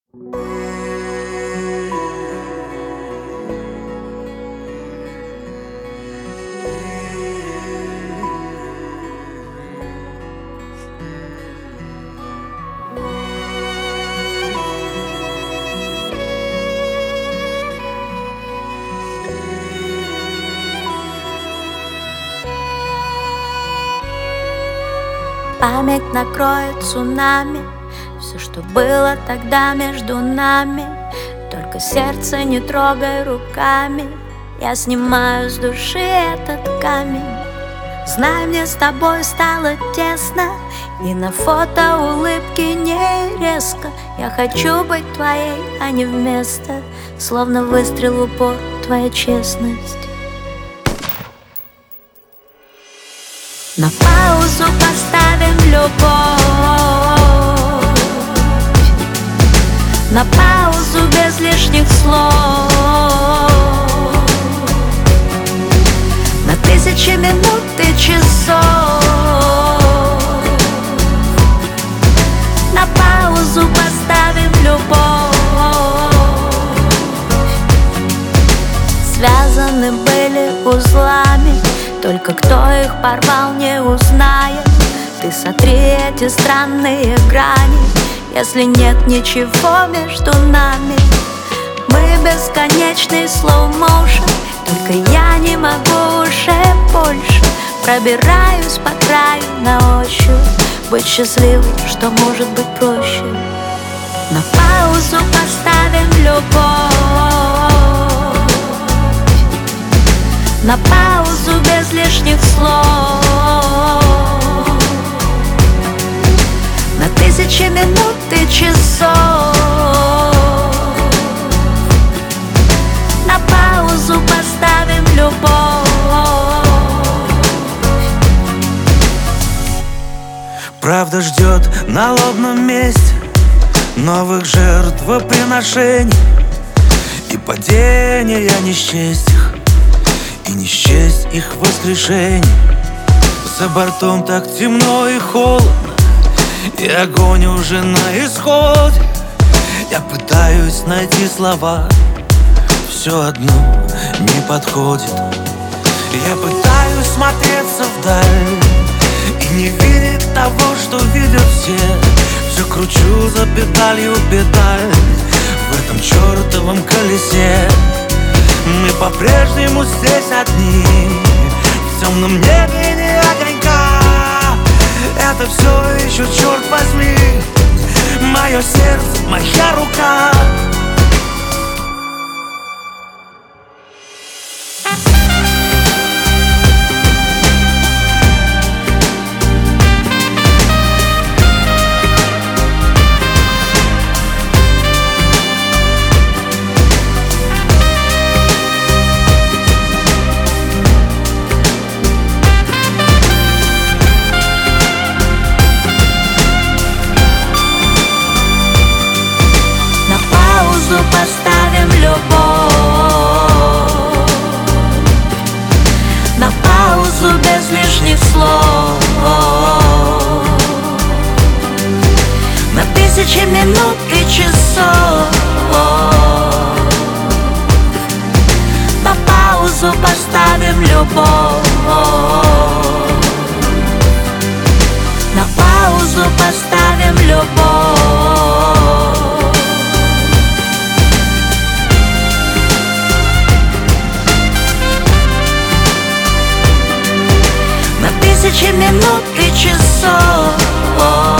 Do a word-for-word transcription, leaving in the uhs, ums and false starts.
Память накроет цунами все, что было тогда между нами. Только сердце не трогай руками, я снимаю с души этот камень. Знай, мне с тобой стало тесно, и на фото улыбки не резко. Я хочу быть твоей, а не вместо. Словно выстрел в упор, твоя честность. На паузу поставим любовь, на паузу без лишних слов, на тысячи минут и часов. На паузу поставим любовь. Связаны были узлами, только кто их порвал, не узнает. Ты сотри эти странные грани, если нет ничего между нами. Мы бесконечный slow motion, только я не могу уже больше. Пробираюсь по краю на ощупь, быть счастливой, что может быть проще. На паузу поставим любовь, на паузу без лишних слов, на тысячи минут и часов. На паузу поставим любовь. Правда ждет на лобном месте новых жертвоприношений и падения не счесть их, и не счесть их воскрешений. За бортом так темно и холодно, и огонь уже на исходе. Я пытаюсь найти слова, все одно не подходит. Я пытаюсь смотреться вдаль и не видеть того, что видят все. Все кручу за педалью педаль в этом чертовом колесе. Мы по-прежнему здесь одни, в темном небе не огонька. Это все еще, черт возьми, мое сердце, моя рука. Поставим любовь, на паузу без лишних слов, на тысячи минут и часов. На паузу поставим любовь, на паузу поставим любовь. Тысячи минут и часов.